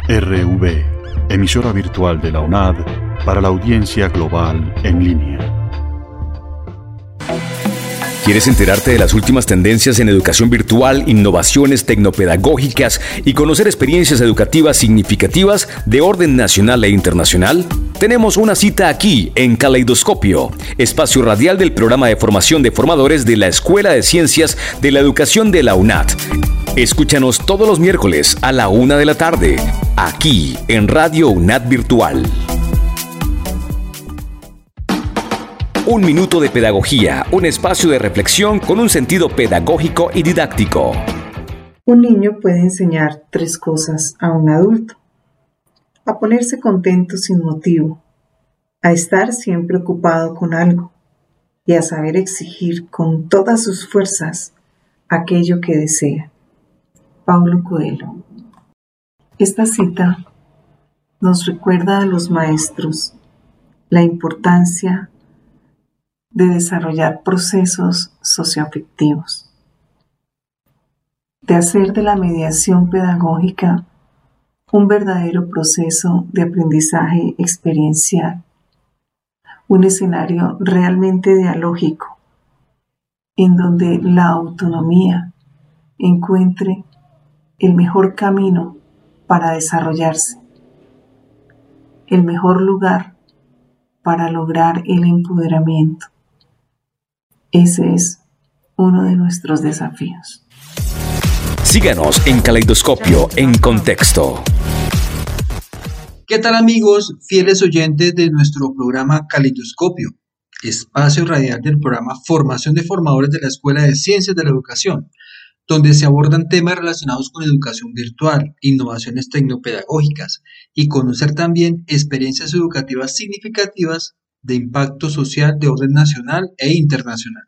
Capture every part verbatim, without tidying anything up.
R V, emisora virtual de la UNAD para la audiencia global en línea. ¿Quieres enterarte de las últimas tendencias en educación virtual, innovaciones tecnopedagógicas y conocer experiencias educativas significativas de orden nacional e internacional? Tenemos una cita aquí en Caleidoscopio, espacio radial del programa de formación de formadores de la Escuela de Ciencias de la Educación de la UNAD. Escúchanos todos los miércoles a la una de la tarde, aquí en Radio UNAD Virtual. Un minuto de pedagogía, un espacio de reflexión con un sentido pedagógico y didáctico. Un niño puede enseñar tres cosas a un adulto: a ponerse contento sin motivo, a estar siempre ocupado con algo y a saber exigir con todas sus fuerzas aquello que desea. Paulo Coelho. Esta cita nos recuerda a los maestros la importancia de desarrollar procesos socioafectivos, de hacer de la mediación pedagógica un verdadero proceso de aprendizaje experiencial, un escenario realmente dialógico, en donde la autonomía encuentre el mejor camino para desarrollarse, el mejor lugar para lograr el empoderamiento. Ese es uno de nuestros desafíos. Síganos en Caleidoscopio en Contexto. ¿Qué tal, amigos, fieles oyentes de nuestro programa Caleidoscopio, espacio radial del programa Formación de Formadores de la Escuela de Ciencias de la Educación, donde se abordan temas relacionados con educación virtual, innovaciones tecnopedagógicas y conocer también experiencias educativas significativas de impacto social de orden nacional e internacional?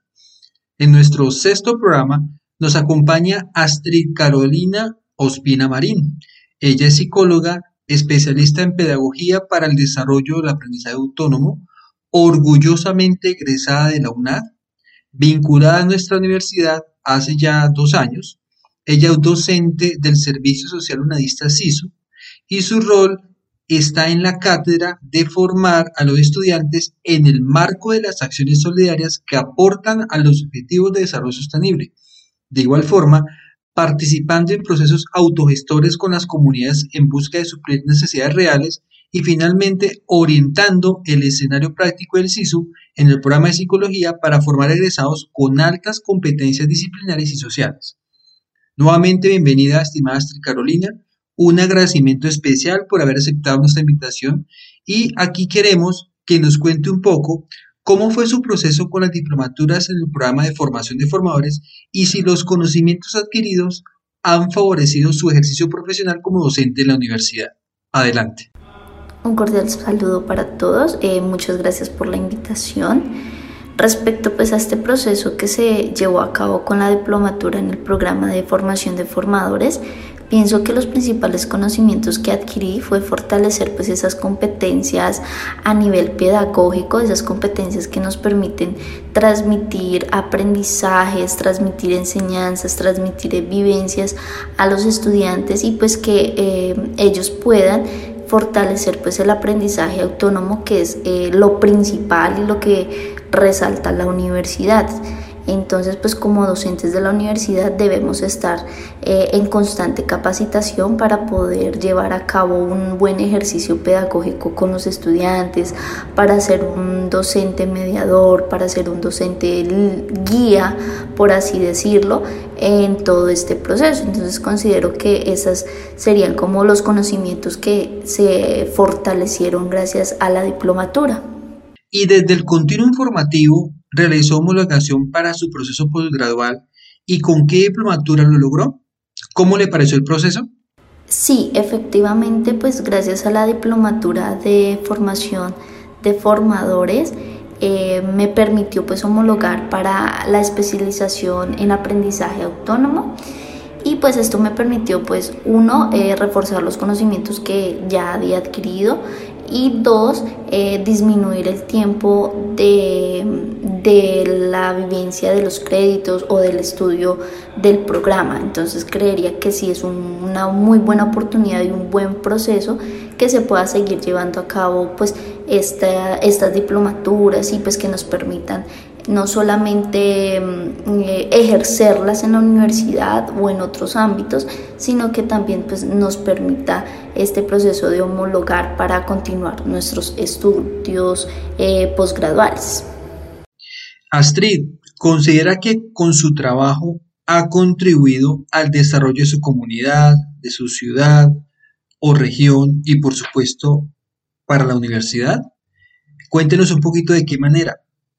En nuestro sexto programa nos acompaña Astrid Carolina Ospina Marín. Ella es psicóloga, especialista en pedagogía para el desarrollo del aprendizaje autónomo, orgullosamente egresada de la UNAD, vinculada a nuestra universidad hace ya dos años. Ella es docente del Servicio Social Unadista SISU y su rol está en la cátedra de formar a los estudiantes en el marco de las acciones solidarias que aportan a los objetivos de desarrollo sostenible. De igual forma, participando en procesos autogestores con las comunidades en busca de suplir necesidades reales y finalmente orientando el escenario práctico del SISU en el programa de psicología para formar egresados con altas competencias disciplinarias y sociales. Nuevamente, bienvenida, estimada Astrid Carolina. Un agradecimiento especial por haber aceptado nuestra invitación y aquí queremos que nos cuente un poco cómo fue su proceso con las diplomaturas en el programa de formación de formadores y si los conocimientos adquiridos han favorecido su ejercicio profesional como docente en la universidad. Adelante. Un cordial saludo para todos, eh, muchas gracias por la invitación. Respecto pues a este proceso que se llevó a cabo con la diplomatura en el programa de formación de formadores, pienso que los principales conocimientos que adquirí fue fortalecer pues esas competencias a nivel pedagógico, esas competencias que nos permiten transmitir aprendizajes, transmitir enseñanzas, transmitir vivencias a los estudiantes y pues que eh, ellos puedan fortalecer pues el aprendizaje autónomo, que es eh, lo principal y lo que resalta la universidad. Entonces, pues como docentes de la universidad debemos estar eh, en constante capacitación para poder llevar a cabo un buen ejercicio pedagógico con los estudiantes, para ser un docente mediador, para ser un docente guía, por así decirlo, en todo este proceso. Entonces considero que esos serían como los conocimientos que se fortalecieron gracias a la diplomatura. Y desde el continuo informativo realizó homologación para su proceso postgradual. ¿Y con qué diplomatura lo logró? ¿Cómo le pareció el proceso? Sí, efectivamente, pues gracias a la diplomatura de formación de formadores eh, me permitió pues homologar para la especialización en aprendizaje autónomo. Y pues esto me permitió pues uno, eh, reforzar los conocimientos que ya había adquirido y dos, eh, disminuir el tiempo de, de la vivencia de los créditos o del estudio del programa. Entonces creería que sí es un, una muy buena oportunidad y un buen proceso que se pueda seguir llevando a cabo pues esta, estas diplomaturas y pues que nos permitan no solamente eh, ejercerlas en la universidad o en otros ámbitos, sino que también pues, nos permita este proceso de homologar para continuar nuestros estudios eh, posgraduales. Astrid, ¿considera que con su trabajo ha contribuido al desarrollo de su comunidad, de su ciudad o región y por supuesto para la universidad? Cuéntenos un poquito de qué manera.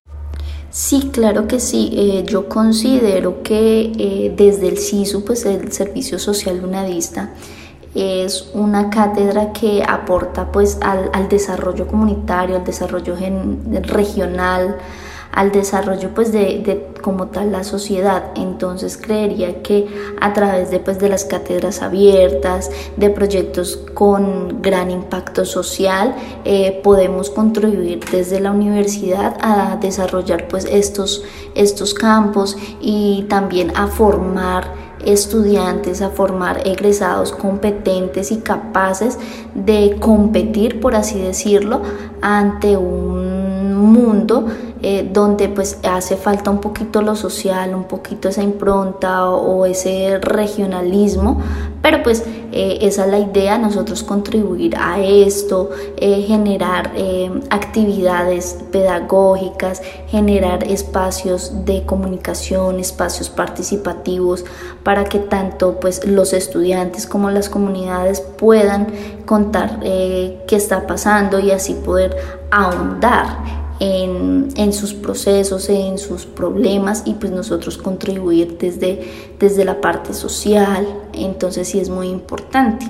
Sí, claro que sí. Eh, yo considero que eh, desde el SISU, pues el Servicio Social Unadista, es una cátedra que aporta pues al, al desarrollo comunitario, al desarrollo gen, regional, al desarrollo pues de, de como tal la sociedad. Entonces creería que a través de pues de las cátedras abiertas, de proyectos con gran impacto social, eh, podemos contribuir desde la universidad a desarrollar pues estos, estos campos y también a formar estudiantes, a formar egresados competentes y capaces de competir, por así decirlo, ante un mundo eh, donde pues hace falta un poquito lo social, un poquito esa impronta o, o ese regionalismo, pero pues eh, esa es la idea, nosotros contribuir a esto, eh, generar eh, actividades pedagógicas, generar espacios de comunicación, espacios participativos para que tanto pues los estudiantes como las comunidades puedan contar eh, qué está pasando y así poder ahondar En, en sus procesos, en sus problemas y pues nosotros contribuir desde, desde la parte social. Entonces sí es muy importante.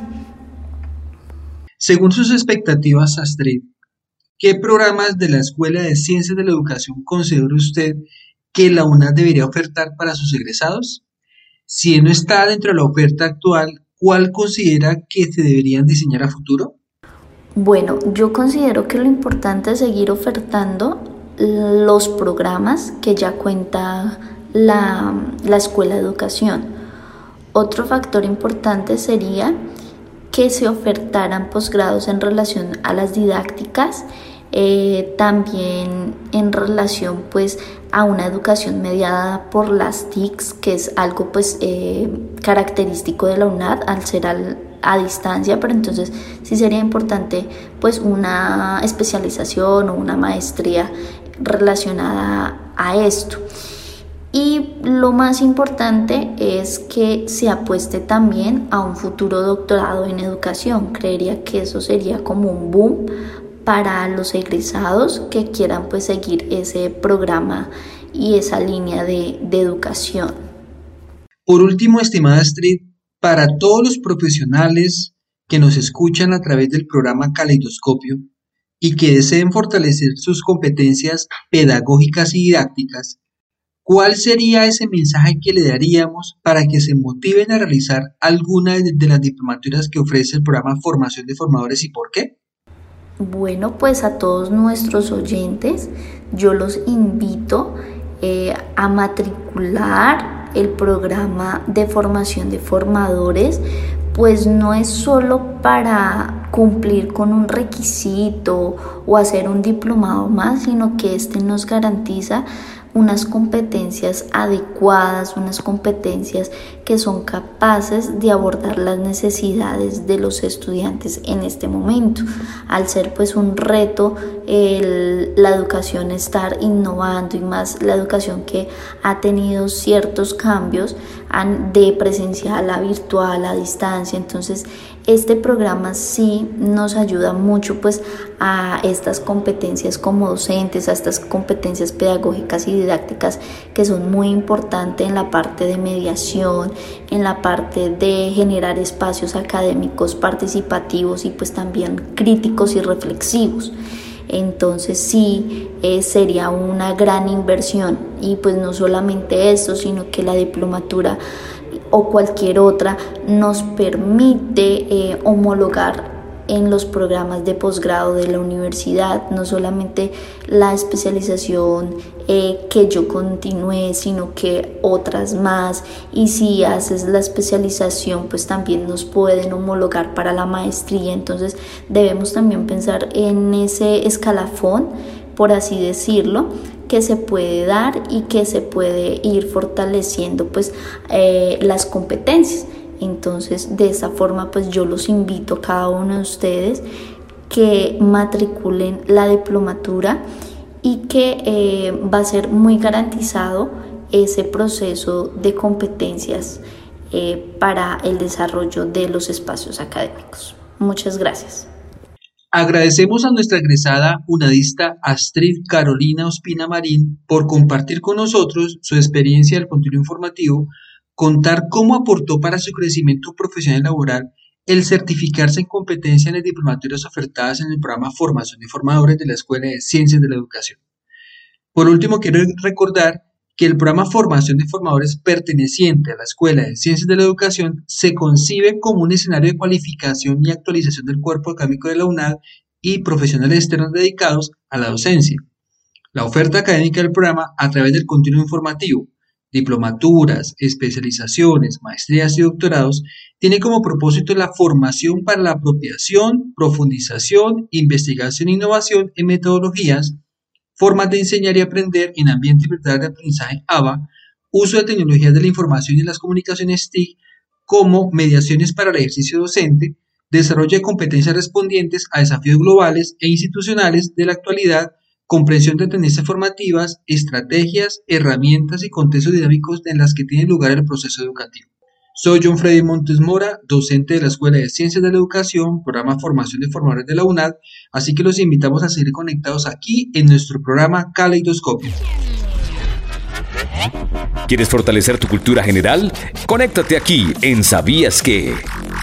Según sus expectativas, Astrid, ¿qué programas de la Escuela de Ciencias de la Educación considera usted que la UNAD debería ofertar para sus egresados? Si no está dentro de la oferta actual, ¿cuál considera que se deberían diseñar a futuro? Bueno, yo considero que lo importante es seguir ofertando los programas que ya cuenta la, la Escuela de Educación. Otro factor importante sería que se ofertaran posgrados en relación a las didácticas, eh, también en relación pues a una educación mediada por las T I Cs, que es algo pues eh, característico de la UNAD al ser al a distancia, pero entonces sí sería importante pues una especialización o una maestría relacionada a esto. Y lo más importante es que se apueste también a un futuro doctorado en educación. Creería que eso sería como un boom para los egresados que quieran pues seguir ese programa y esa línea de, de educación. Por último, estimada Astrid, para todos los profesionales que nos escuchan a través del programa Caleidoscopio y que deseen fortalecer sus competencias pedagógicas y didácticas, ¿cuál sería ese mensaje que le daríamos para que se motiven a realizar alguna de las diplomaturas que ofrece el programa Formación de Formadores y por qué? Bueno, pues a todos nuestros oyentes yo los invito eh, a matricular el programa de formación de formadores, pues no es solo para cumplir con un requisito o hacer un diplomado más, sino que este nos garantiza unas competencias adecuadas, unas competencias que son capaces de abordar las necesidades de los estudiantes en este momento. Al ser pues un reto el, la educación estar innovando y más la educación que ha tenido ciertos cambios de presencial a virtual, a distancia, entonces este programa sí nos ayuda mucho pues a estas competencias como docentes, a estas competencias pedagógicas y didácticas que son muy importantes en la parte de mediación, en la parte de generar espacios académicos participativos y pues también críticos y reflexivos. Entonces sí eh, sería una gran inversión y pues no solamente eso, sino que la diplomatura o cualquier otra nos permite eh, homologar en los programas de posgrado de la universidad, no solamente la especialización eh, que yo continúe, sino que otras más, y si haces la especialización pues también nos pueden homologar para la maestría. Entonces debemos también pensar en ese escalafón, por así decirlo, que se puede dar y que se puede ir fortaleciendo pues eh, las competencias. Entonces de esa forma pues yo los invito a cada uno de ustedes que matriculen la diplomatura y que eh, va a ser muy garantizado ese proceso de competencias eh, para el desarrollo de los espacios académicos. Muchas gracias. Agradecemos a nuestra egresada unadista Astrid Carolina Ospina Marín por compartir con nosotros su experiencia del continuo informativo, contar cómo aportó para su crecimiento profesional y laboral el certificarse en competencia en las diplomaturas ofertadas en el programa Formación de Formadores de la Escuela de Ciencias de la Educación. Por último, quiero recordar que el programa Formación de Formadores perteneciente a la Escuela de Ciencias de la Educación se concibe como un escenario de cualificación y actualización del cuerpo académico de la UNAD y profesionales externos dedicados a la docencia. La oferta académica del programa a través del continuo informativo, diplomaturas, especializaciones, maestrías y doctorados, tiene como propósito la formación para la apropiación, profundización, investigación e innovación en metodologías, formas de enseñar y aprender en ambiente virtual de aprendizaje A B A, uso de tecnologías de la información y las comunicaciones T I C, como mediaciones para el ejercicio docente, desarrollo de competencias respondientes a desafíos globales e institucionales de la actualidad, comprensión de tendencias formativas, estrategias, herramientas y contextos dinámicos en las que tiene lugar el proceso educativo. Soy John Freddy Montes Mora, docente de la Escuela de Ciencias de la Educación, programa Formación de Formadores de la UNAD, así que los invitamos a seguir conectados aquí en nuestro programa Caleidoscopio. ¿Quieres fortalecer tu cultura general? Conéctate aquí en ¿Sabías qué?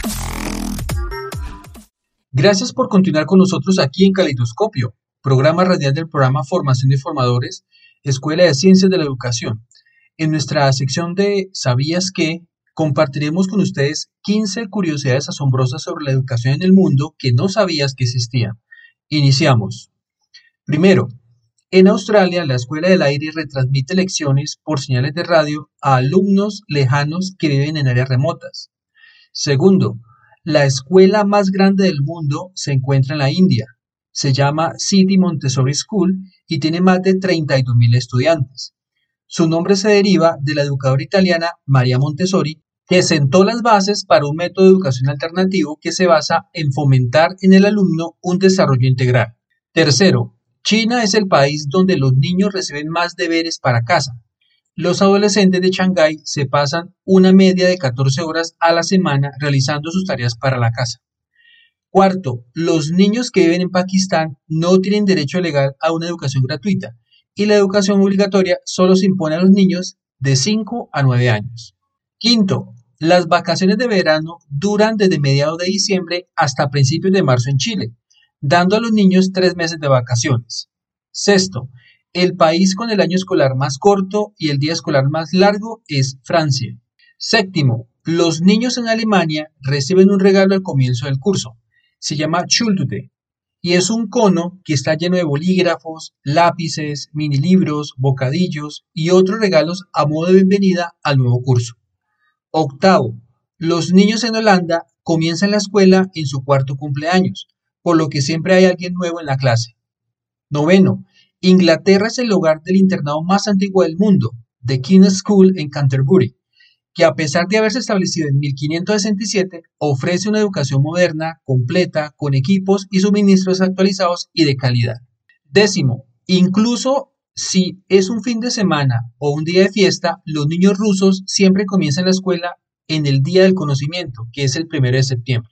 Gracias por continuar con nosotros aquí en Caleidoscopio, programa radial del programa Formación de Formadores, Escuela de Ciencias de la Educación. En nuestra sección de ¿Sabías qué? Compartiremos con ustedes quince curiosidades asombrosas sobre la educación en el mundo que no sabías que existían. Iniciamos. Primero, en Australia, la Escuela del Aire retransmite lecciones por señales de radio a alumnos lejanos que viven en áreas remotas. Segundo, la escuela más grande del mundo se encuentra en la India. Se llama City Montessori School y tiene más de treinta y dos mil estudiantes. Su nombre se deriva de la educadora italiana Maria Montessori, que sentó las bases para un método de educación alternativo que se basa en fomentar en el alumno un desarrollo integral. Tercero, China es el país donde los niños reciben más deberes para casa. Los adolescentes de Shanghái se pasan una media de catorce horas a la semana realizando sus tareas para la casa. Cuarto, los niños que viven en Pakistán no tienen derecho legal a una educación gratuita y la educación obligatoria solo se impone a los niños de cinco a nueve años. Quinto, las vacaciones de verano duran desde mediados de diciembre hasta principios de marzo en Chile, dando a los niños tres meses de vacaciones. Sexto, el país con el año escolar más corto y el día escolar más largo es Francia. Séptimo, los niños en Alemania reciben un regalo al comienzo del curso. Se llama Schultüte y es un cono que está lleno de bolígrafos, lápices, mini libros, bocadillos y otros regalos a modo de bienvenida al nuevo curso. Octavo, los niños en Holanda comienzan la escuela en su cuarto cumpleaños, por lo que siempre hay alguien nuevo en la clase. Noveno, Inglaterra es el hogar del internado más antiguo del mundo, The King's School en Canterbury, que a pesar de haberse establecido en mil quinientos sesenta y siete, ofrece una educación moderna, completa, con equipos y suministros actualizados y de calidad. Décimo, incluso si es un fin de semana o un día de fiesta, los niños rusos siempre comienzan la escuela en el Día del Conocimiento, que es el primero de septiembre.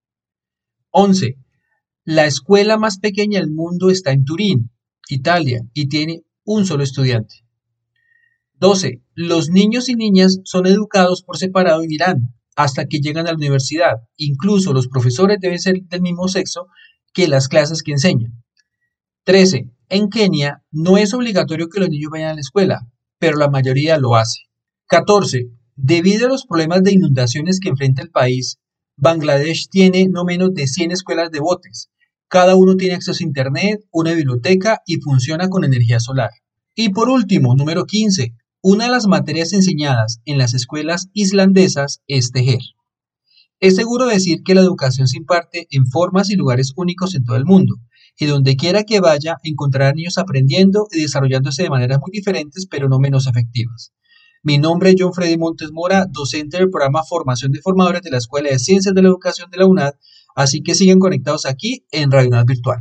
Once, la escuela más pequeña del mundo está en Turín, Italia, y tiene un solo estudiante. doce. Los niños y niñas son educados por separado en Irán hasta que llegan a la universidad. Incluso los profesores deben ser del mismo sexo que las clases que enseñan. trece. En Kenia no es obligatorio que los niños vayan a la escuela, pero la mayoría lo hace. catorce. Debido a los problemas de inundaciones que enfrenta el país, Bangladesh tiene no menos de cien escuelas de botes. Cada uno tiene acceso a internet, una biblioteca y funciona con energía solar. Y por último, número quince. Una de las materias enseñadas en las escuelas islandesas es tejer. Es seguro decir que la educación se imparte en formas y lugares únicos en todo el mundo, y donde quiera que vaya encontrará niños aprendiendo y desarrollándose de maneras muy diferentes pero no menos efectivas. Mi nombre es John Freddy Montes Mora, docente del programa Formación de Formadores de la Escuela de Ciencias de la Educación de la UNAD, así que sigan conectados aquí en Radio UNAD Virtual.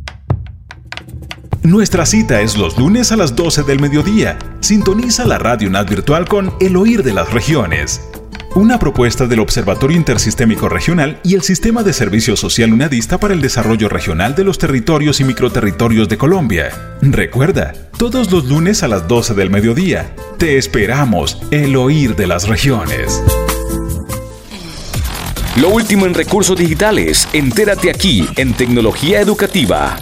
Nuestra cita es los lunes a las doce del mediodía. Sintoniza la Radio UNAD Virtual con El Oír de las Regiones, una propuesta del Observatorio Intersistémico Regional y el Sistema de Servicio Social UNADista para el Desarrollo Regional de los Territorios y Microterritorios de Colombia. Recuerda, todos los lunes a las doce del mediodía. Te esperamos, El Oír de las Regiones. Lo último en recursos digitales. Entérate aquí en Tecnología Educativa.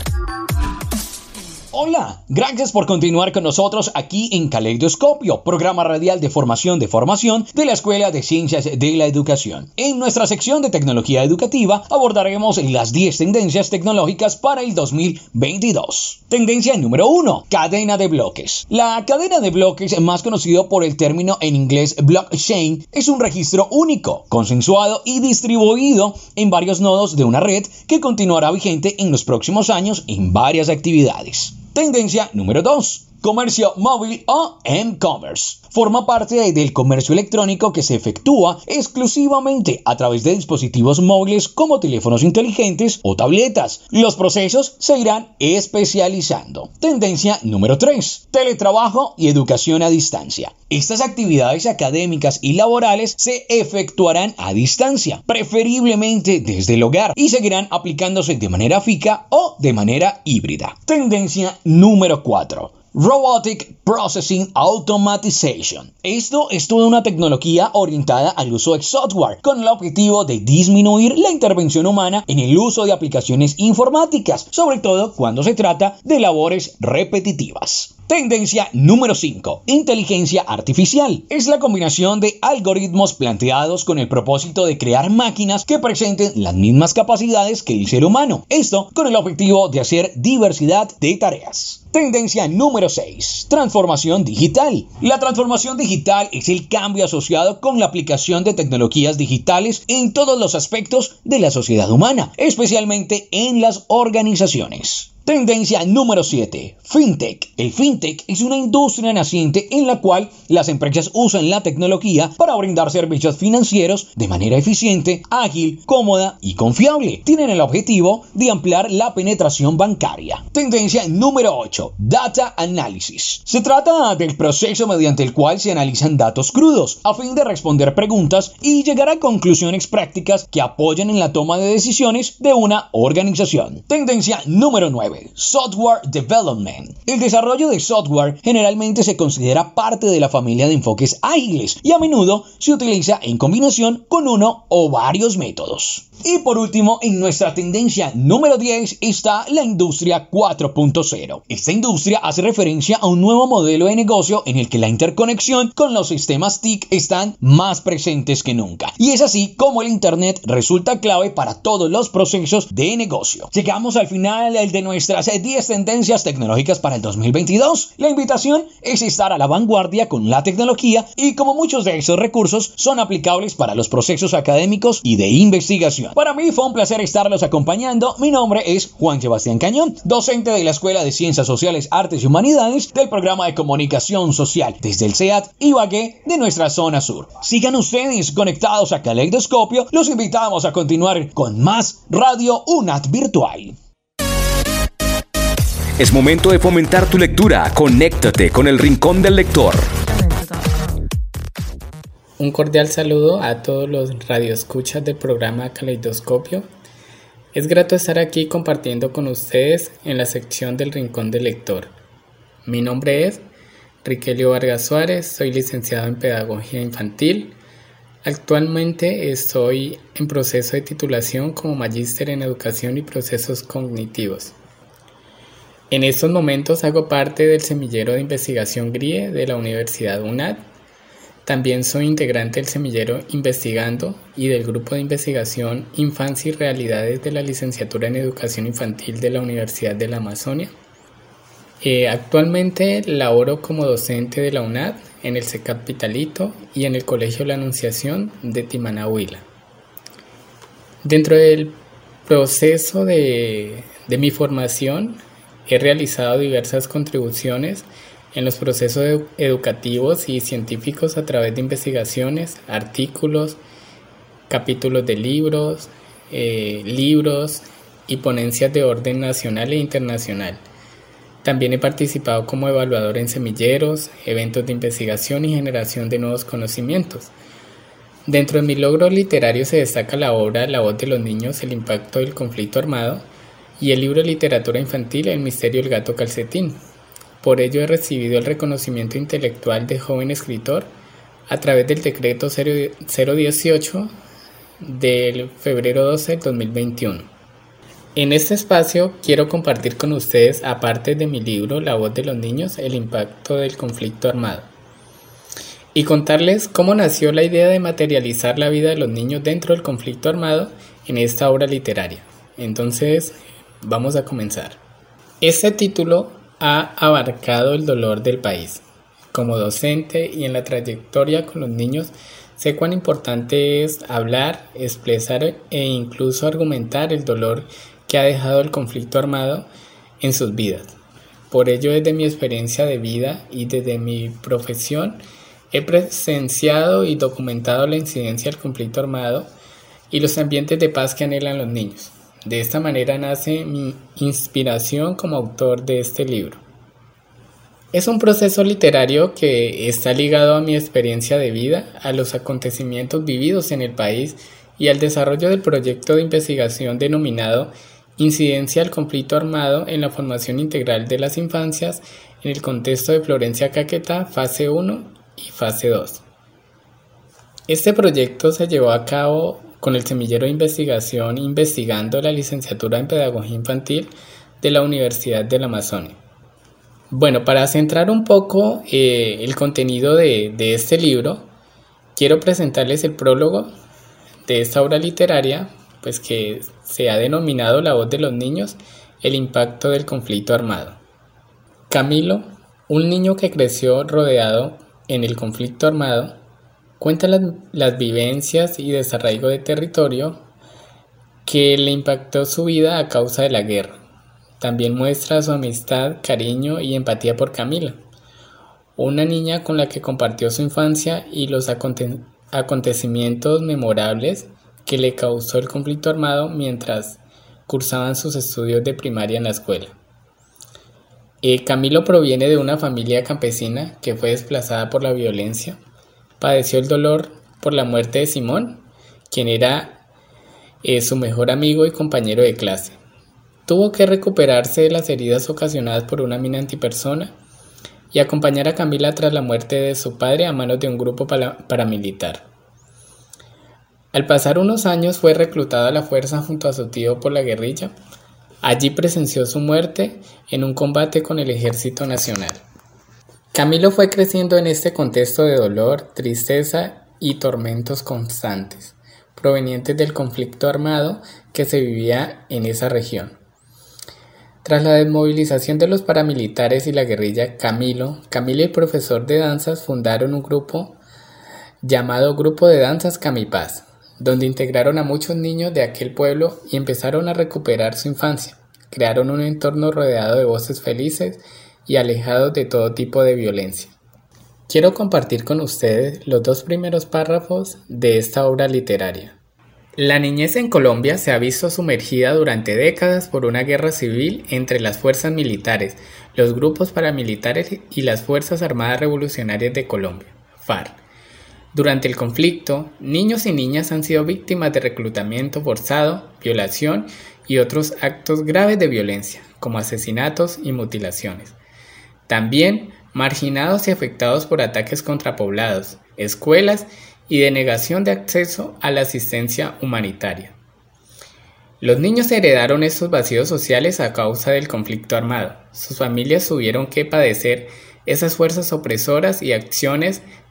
Hola, gracias por continuar con nosotros aquí en Caleidoscopio, programa radial de formación de formación de la Escuela de Ciencias de la Educación. En nuestra sección de tecnología educativa abordaremos las diez tendencias tecnológicas para el dos mil veintidós. Tendencia número uno, cadena de bloques. La cadena de bloques, más conocido por el término en inglés blockchain, es un registro único, consensuado y distribuido en varios nodos de una red que continuará vigente en los próximos años en varias actividades. Tendencia número dos. Comercio móvil o M-Commerce. Forma parte del comercio electrónico que se efectúa exclusivamente a través de dispositivos móviles como teléfonos inteligentes o tabletas. Los procesos se irán especializando. Tendencia número tres. Teletrabajo y educación a distancia. Estas actividades académicas y laborales se efectuarán a distancia, preferiblemente desde el hogar, y seguirán aplicándose de manera fija o de manera híbrida. Tendencia número cuatro. Robotic Processing Automatization. Esto es toda una tecnología orientada al uso de software con el objetivo de disminuir la intervención humana en el uso de aplicaciones informáticas, sobre todo cuando se trata de labores repetitivas. Tendencia número cinco. Inteligencia artificial. Es la combinación de algoritmos planteados con el propósito de crear máquinas que presenten las mismas capacidades que el ser humano. Esto con el objetivo de hacer diversidad de tareas. Tendencia número seis. Transformación digital. La transformación digital es el cambio asociado con la aplicación de tecnologías digitales en todos los aspectos de la sociedad humana, especialmente en las organizaciones. Tendencia número siete. Fintech. El fintech es una industria naciente en la cual las empresas usan la tecnología para brindar servicios financieros de manera eficiente, ágil, cómoda y confiable. Tienen el objetivo de ampliar la penetración bancaria. Tendencia número ocho. Data Analysis. Se trata del proceso mediante el cual se analizan datos crudos a fin de responder preguntas y llegar a conclusiones prácticas que apoyen en la toma de decisiones de una organización. Tendencia número nueve. Software Development. El desarrollo de software generalmente se considera parte de la familia de enfoques ágiles y a menudo se utiliza en combinación con uno o varios métodos. Y por último, en nuestra tendencia número diez está la industria cuatro punto cero. Esta industria hace referencia a un nuevo modelo de negocio en el que la interconexión con los sistemas T I C están más presentes que nunca. Y es así como el Internet resulta clave para todos los procesos de negocio. Llegamos al final de nuestras diez tendencias tecnológicas para el dos mil veintidós. La invitación es estar a la vanguardia con la tecnología y como muchos de esos recursos son aplicables para los procesos académicos y de investigación. Para mí fue un placer estarlos acompañando. Mi nombre es Juan Sebastián Cañón, docente de la Escuela de Ciencias Sociales, Artes y Humanidades del programa de Comunicación Social desde el C E A T Ibagué de nuestra zona sur. Sigan ustedes conectados a Caleidoscopio. Los invitamos a continuar con más Radio UNAD Virtual. Es momento de fomentar tu lectura. Conéctate con el Rincón del Lector. Un cordial saludo a todos los radioescuchas del programa Caleidoscopio. Es grato estar aquí compartiendo con ustedes en la sección del Rincón del Lector. Mi nombre es Riquelio Vargas Suárez, soy licenciado en Pedagogía Infantil. Actualmente estoy en proceso de titulación como magíster en Educación y Procesos Cognitivos. En estos momentos hago parte del semillero de investigación G R I E de la Universidad UNAD. También soy integrante del semillero Investigando y del grupo de investigación Infancia y Realidades de la Licenciatura en Educación Infantil de la Universidad de la Amazonia. Eh, actualmente laboro como docente de la UNAD en el CECAP Pitalito y en el Colegio La Anunciación de Timaná, Huila. Dentro del proceso de, de mi formación he realizado diversas contribuciones en los procesos educativos y científicos a través de investigaciones, artículos, capítulos de libros, eh, libros y ponencias de orden nacional e internacional. También he participado como evaluador en semilleros, eventos de investigación y generación de nuevos conocimientos. Dentro de mi logro literario se destaca la obra La voz de los niños, el impacto del conflicto armado y el libro de literatura infantil El misterio del gato calcetín. Por ello he recibido el reconocimiento intelectual de joven escritor a través del decreto cero dieciocho del febrero doce del dos mil veintiuno. En este espacio quiero compartir con ustedes, aparte de mi libro La voz de los niños, el impacto del conflicto armado, y contarles cómo nació la idea de materializar la vida de los niños dentro del conflicto armado en esta obra literaria. Entonces, vamos a comenzar. Este título ha abarcado el dolor del país. Como docente y en la trayectoria con los niños, sé cuán importante es hablar, expresar e incluso argumentar el dolor que ha dejado el conflicto armado en sus vidas. Por ello, desde mi experiencia de vida y desde mi profesión, he presenciado y documentado la incidencia del conflicto armado y los ambientes de paz que anhelan los niños. De esta manera nace mi inspiración como autor de este libro. Es un proceso literario que está ligado a mi experiencia de vida, a los acontecimientos vividos en el país y al desarrollo del proyecto de investigación denominado Incidencia del conflicto armado en la formación integral de las infancias en el contexto de Florencia Caquetá, fase uno y fase dos. Este proyecto se llevó a cabo con el semillero de investigación Investigando la licenciatura en Pedagogía Infantil de la Universidad de la Amazonia. Bueno, para centrar un poco eh, el contenido de, de este libro, quiero presentarles el prólogo de esta obra literaria, pues que se ha denominado La voz de los niños, el impacto del conflicto armado. Camilo, un niño que creció rodeado en el conflicto armado, cuenta las, las vivencias y desarraigo de territorio que le impactó su vida a causa de la guerra. También muestra su amistad, cariño y empatía por Camila, una niña con la que compartió su infancia y los aconte- acontecimientos memorables que le causó el conflicto armado mientras cursaban sus estudios de primaria en la escuela. Eh, Camilo proviene de una familia campesina que fue desplazada por la violencia. Padeció el dolor por la muerte de Simón, quien era eh, su mejor amigo y compañero de clase. Tuvo que recuperarse de las heridas ocasionadas por una mina antipersona y acompañar a Camila tras la muerte de su padre a manos de un grupo para- paramilitar. Al pasar unos años fue reclutado a la fuerza junto a su tío por la guerrilla. Allí presenció su muerte en un combate con el Ejército Nacional. Camilo fue creciendo en este contexto de dolor, tristeza y tormentos constantes, provenientes del conflicto armado que se vivía en esa región. Tras la desmovilización de los paramilitares y la guerrilla, Camilo, Camila y el profesor de danzas fundaron un grupo llamado Grupo de Danzas Camipaz, donde integraron a muchos niños de aquel pueblo y empezaron a recuperar su infancia. Crearon un entorno rodeado de voces felices y alejados de todo tipo de violencia. Quiero compartir con ustedes los dos primeros párrafos de esta obra literaria. La niñez en Colombia se ha visto sumergida durante décadas por una guerra civil entre las fuerzas militares, los grupos paramilitares y las Fuerzas Armadas Revolucionarias de Colombia, FARC. Durante el conflicto, niños y niñas han sido víctimas de reclutamiento forzado, violación y otros actos graves de violencia, como asesinatos y mutilaciones. También marginados y afectados por ataques contra poblados, escuelas y denegación de acceso a la asistencia humanitaria. Los niños heredaron estos vacíos sociales a causa del conflicto armado. Sus familias tuvieron que padecer esas fuerzas opresoras y acciones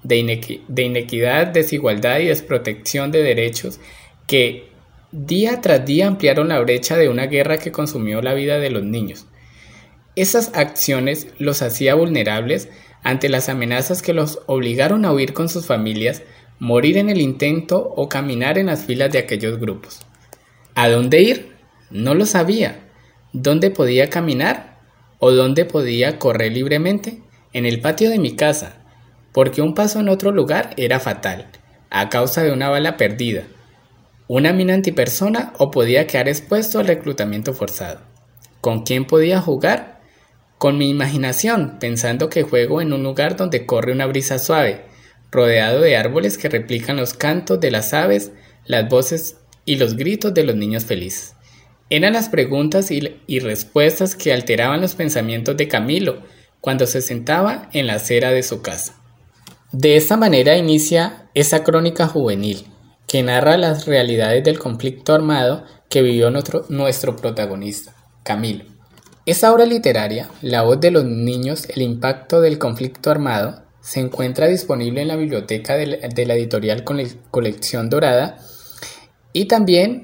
de, inequi- de inequidad, desigualdad y desprotección de derechos que día tras día ampliaron la brecha de una guerra que consumió la vida de los niños. Esas acciones los hacía vulnerables ante las amenazas que los obligaron a huir con sus familias, morir en el intento o caminar en las filas de aquellos grupos. ¿A dónde ir? No lo sabía. ¿Dónde podía caminar? ¿O dónde podía correr libremente? En el patio de mi casa, porque un paso en otro lugar era fatal, a causa de una bala perdida, una mina antipersona o podía quedar expuesto al reclutamiento forzado. ¿Con quién podía jugar? Con mi imaginación, pensando que juego en un lugar donde corre una brisa suave, rodeado de árboles que replican los cantos de las aves, las voces y los gritos de los niños felices. Eran las preguntas y, y respuestas que alteraban los pensamientos de Camilo cuando se sentaba en la acera de su casa. De esta manera inicia esa crónica juvenil que narra las realidades del conflicto armado que vivió nuestro, nuestro protagonista, Camilo. Esta obra literaria, La voz de los niños, el impacto del conflicto armado, se encuentra disponible en la biblioteca de la, de la editorial Colección Dorada y también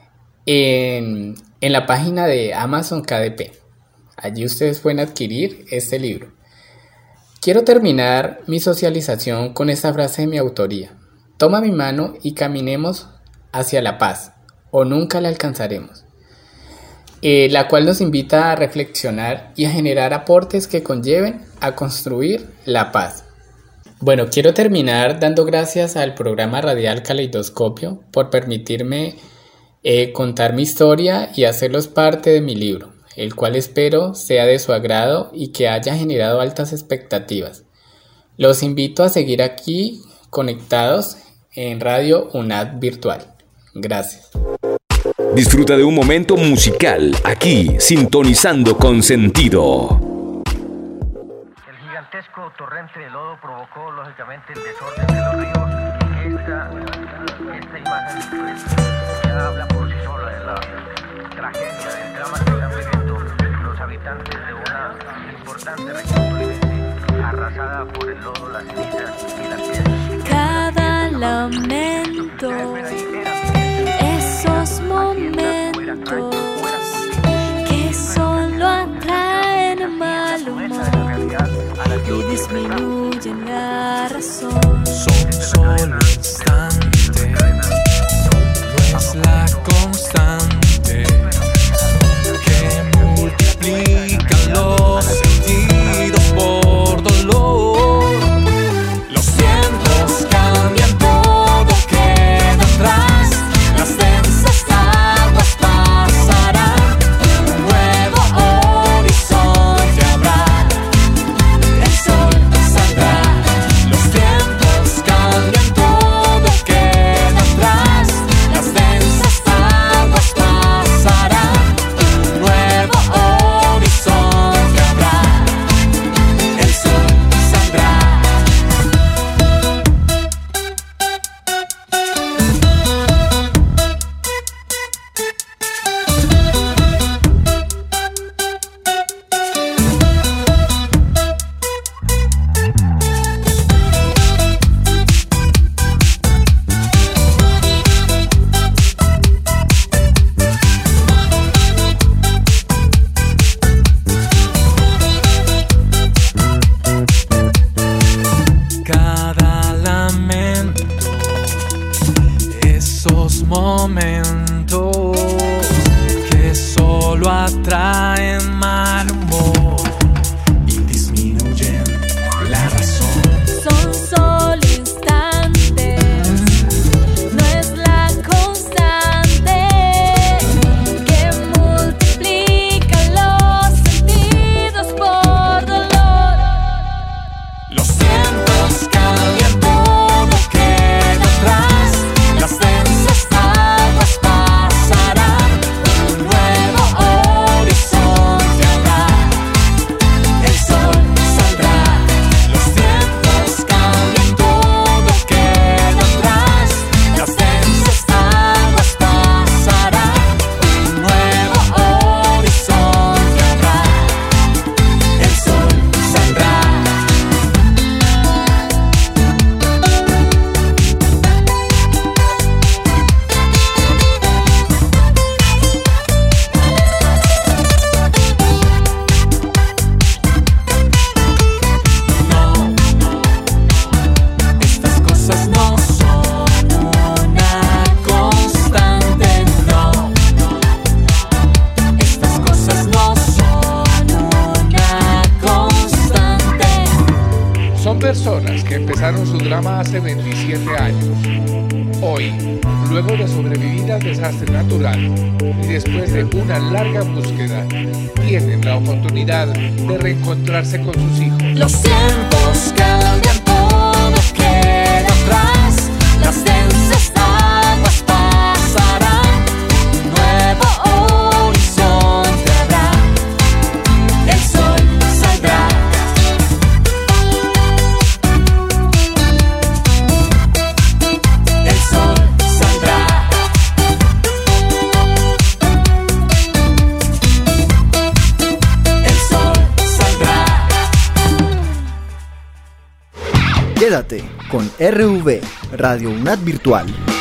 en, en la página de Amazon K D P. Allí ustedes pueden adquirir este libro. Quiero terminar mi socialización con esta frase de mi autoría. Toma mi mano y caminemos hacia la paz, o nunca la alcanzaremos. Eh, la cual nos invita a reflexionar y a generar aportes que conlleven a construir la paz. Bueno, quiero terminar dando gracias al programa radial Caleidoscopio por permitirme eh, contar mi historia y hacerlos parte de mi libro, el cual espero sea de su agrado y que haya generado altas expectativas. Los invito a seguir aquí conectados en Radio UNAD Virtual. Gracias. Disfruta de un momento musical aquí, sintonizando con sentido. El gigantesco torrente de lodo provocó lógicamente el desorden de los ríos. Esta, esta imagen pues, ya habla por sí sola de la tragedia, del drama que están viviendo los habitantes de una importante región tolimense arrasada por el lodo, las cenizas y las piedras. Cada lamento, esos momentos que solo atraen mal humor y disminuyen la razón. Son solo instantes, no es la constante que multiplican los sentidos por dolor. Los tiempos cambian, todo queda atrás. Las densas aguas pasarán, un nuevo horizonte habrá, el sol saldrá. Los tiempos cambian, todo queda atrás. Las densas aguas pasarán, un nuevo horizonte habrá, el sol saldrá. Cada lamento, esos momentos que solo atraen mal humor y disminuyen la razón. Son solo instantes, no es la constante que multiplica los sentidos por dolor. Los tiempos cambian, todo queda atrás. Las densas aguas pasarán, un nuevo horizonte empezaron su drama hace veintisiete años. Hoy, luego de sobrevivir al desastre natural y después de una larga búsqueda, tienen la oportunidad de reencontrarse con sus hijos. Los tiempos cambian, todo queda atrás, las densas aguas pasarán, un nuevo horizonte habrá, el sol saldrá. El sol saldrá. El sol saldrá. Quédate con R V, Radio UNAD Virtual.